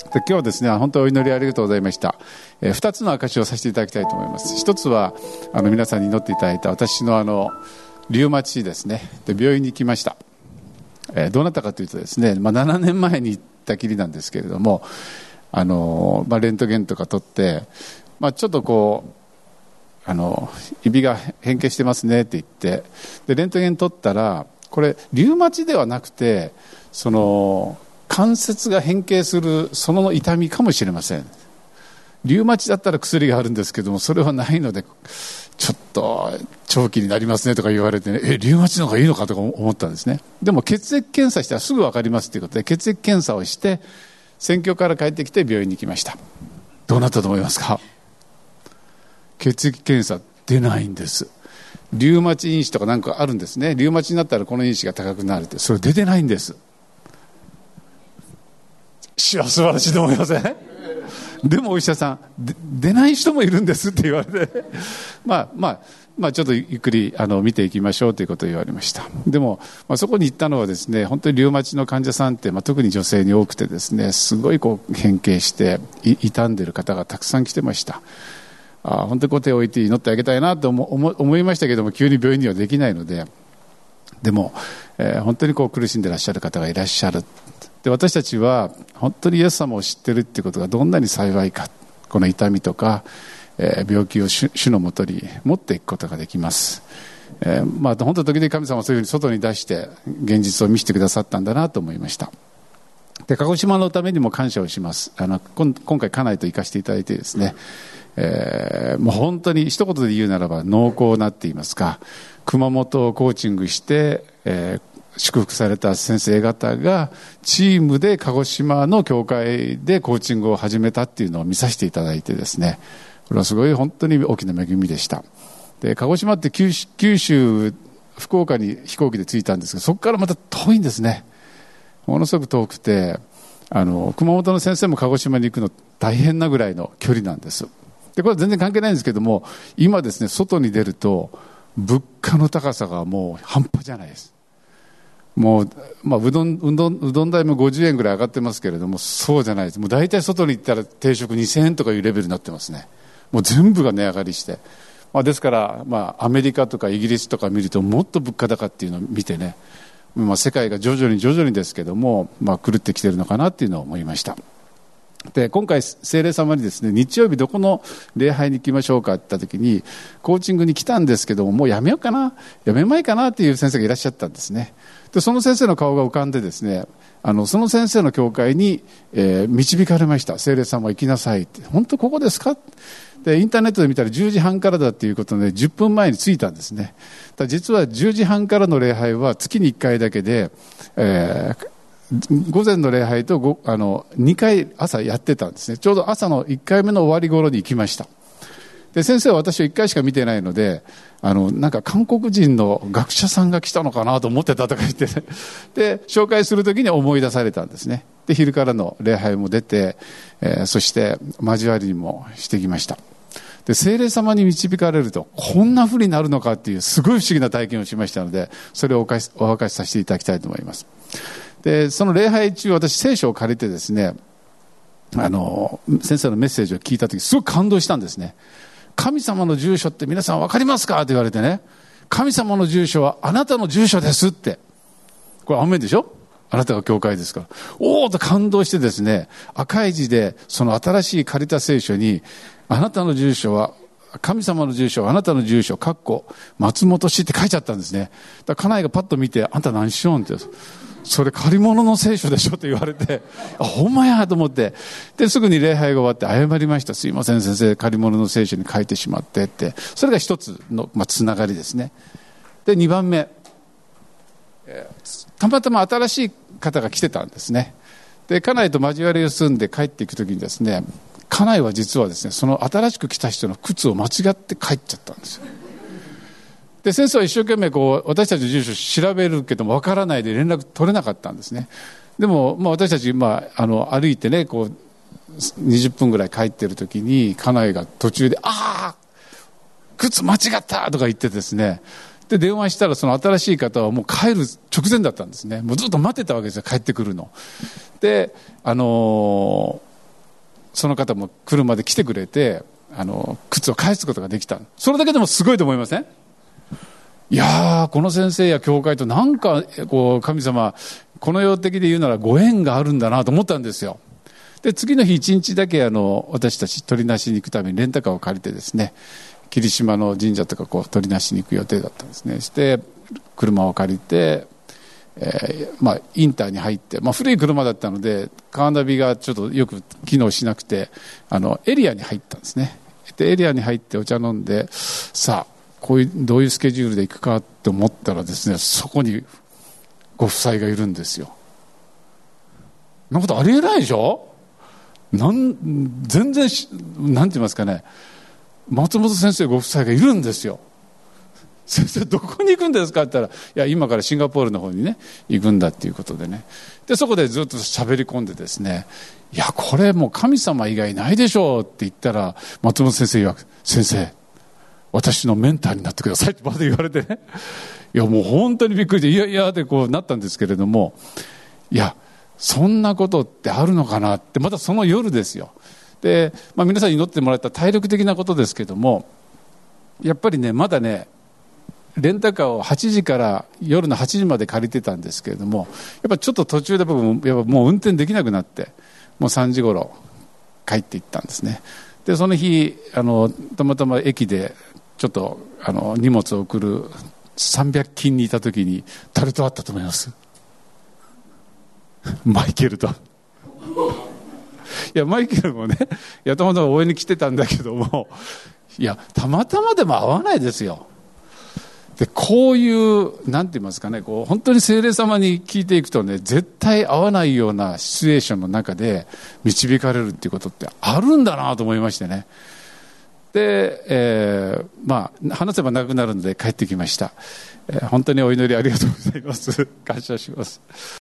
で今日はですね、本当にお祈りありがとうございました。2つの証しをさせていただきたいと思います。一つは皆さんに祈っていただいた私のリウマチですね。で病院に行きました。どうなったかというとですね、7年前に行ったきりなんですけれども、レントゲンとか取って、ちょっとこう指が変形してますねって言って、でレントゲン取ったら、これリウマチではなくて、関節が変形するその痛みかもしれません。リウマチだったら薬があるんですけども、それはないので、ちょっと長期になりますねとか言われてね、リウマチの方がいいのかとか思ったんですね。でも血液検査したらすぐ分かりますということで、血液検査をして選挙から帰ってきて病院に行きました。どうなったと思いますか？血液検査出ないんです。リウマチ因子とかなんかあるんですね。リウマチになったらこの因子が高くなるって、それ出てないんです。素晴らしいと思いません？でもお医者さん、出ない人もいるんですって言われてちょっとゆっくり見ていきましょうということを言われました。でも、そこに行ったのはですね、本当にリウマチの患者さんって、特に女性に多くてですね、すごい変形して傷んでいる方がたくさん来てました。本当に手を置いて祈ってあげたいなと思いましたけども、急に病院にはできないので、でも、本当に苦しんでいらっしゃる方がいらっしゃる。で私たちは本当にイエス様を知っているということがどんなに幸いか、この痛みとか、病気を主のもとに持っていくことができます。本当時々神様はそういうふうに外に出して現実を見せてくださったんだなと思いました。で鹿児島のためにも感謝をします。今回家内と行かせていただいてですね、もう本当に一言で言うならば濃厚なっていますか、熊本をコーチングして、祝福された先生方がチームで鹿児島の教会でコーチングを始めたっていうのを見させていただいてですね、これはすごい本当に大きな恵みでした。で鹿児島って九州福岡に飛行機で着いたんですが、そこからまた遠いんですね。ものすごく遠くて、熊本の先生も鹿児島に行くの大変なぐらいの距離なんです。でこれは全然関係ないんですけども、今ですね、外に出ると物価の高さがもう半端じゃないです。もう、うどん代も50円ぐらい上がってますけれども、そうじゃないです。もう大体外に行ったら定食2000円とかいうレベルになってますね。もう全部が値上がりして、ですから、アメリカとかイギリスとか見るともっと物価高っていうのを見てね、世界が徐々にですけども、狂ってきてるのかなっていうのを思いました。で今回聖霊様にですね、日曜日どこの礼拝に行きましょうかって言った時に、コーチングに来たんですけども、もうやめようかな、やめまいかなっていう先生がいらっしゃったんですね。でその先生の顔が浮かんでですね、その先生の教会に、導かれました。聖霊様行きなさいって。本当ここですか？でインターネットで見たら10時半からだということで10分前に着いたんですね。実は10時半からの礼拝は月に1回だけで、午前の礼拝と2回朝やってたんですね。ちょうど朝の1回目の終わり頃に行きました。で先生は私は1回しか見てないので、なんか韓国人の学者さんが来たのかなと思ってたとか言って、ね、で紹介するときに思い出されたんですね。で昼からの礼拝も出て、そして交わりもしてきました。で聖霊様に導かれるとこんな風になるのかっていうすごい不思議な体験をしましたので、それをお明かしさせていただきたいと思います。でその礼拝中、私聖書を借りてですね、先生のメッセージを聞いたときすごく感動したんですね。神様の住所って皆さん分かりますかって言われてね、神様の住所はあなたの住所ですって。これアーメンでしょ、あなたが教会ですから。おーと感動してですね、赤い字でその新しい借りた聖書に、あなたの住所は神様の住所はあなたの住所松本市って書いちゃったんですね。だから家内がパッと見て、あんた何しよんって、それ借り物の聖書でしょって言われて、ほんまやと思って、ですぐに礼拝が終わって謝りました。すいません先生、借り物の聖書に書いてしまってって。それが一つの、つながりですね。で2番目、たまたま新しい方が来てたんですね。で家内と交わりを済んで帰っていくときにですね、家内は実はですね、その新しく来た人の靴を間違って帰っちゃったんですよ。で先生は一生懸命私たちの住所調べるけども分からないで連絡取れなかったんですね。でも、私たち、歩いてね20分ぐらい帰ってる時に家内が途中で靴間違ったとか言ってですね、で電話したらその新しい方はもう帰る直前だったんですね。もうずっと待ってたわけですよ、帰ってくるのでその方も車で来てくれて、靴を返すことができた。それだけでもすごいと思いません？いやー、この先生や教会となんかこう神様、この世的で言うならご縁があるんだなと思ったんですよ。で、次の日一日だけ私たち取りなしに行くためにレンタカーを借りてですね、霧島の神社とかこう取りなしに行く予定だったんですね。して車を借りて、インターに入って、古い車だったのでカーナビがちょっとよく機能しなくて、エリアに入ったんですね。でエリアに入ってお茶飲んで、さあどういうスケジュールで行くかって思ったらですね、そこにご夫妻がいるんですよ。そんなことありえないでしょ。全然なんて言いますかね、松本先生ご夫妻がいるんですよ。先生どこに行くんですかって言ったら、いや今からシンガポールの方にね行くんだっていうことでね。でそこでずっと喋り込んでですね、いやこれもう神様以外ないでしょうって言ったら、松本先生曰く、先生私のメンターになってくださいってまで言われてね、いやもう本当にびっくりで、いやいやでこうなったんですけれども、いやそんなことってあるのかなって、またその夜ですよ。で、皆さんに祈ってもらった体力的なことですけども、やっぱりねまだねレンタカーを8時から夜の8時まで借りてたんですけれども、やっぱちょっと途中で僕もやっぱもう運転できなくなって、もう3時頃帰っていったんですね。でその日たまたま駅でちょっと荷物を送る300均にいた時に、誰と会ったと思います？マイケルと。いやマイケルもね、いやたまたま応援に来てたんだけども、いやたまたまでも会わないですよ。でこういうなんて言いますかね、こう本当に聖霊様に聞いていくとね、絶対合わないようなシチュエーションの中で導かれるっていうことってあるんだなと思いましてね。で、話せば長くなるので帰ってきました。本当にお祈りありがとうございます。感謝します。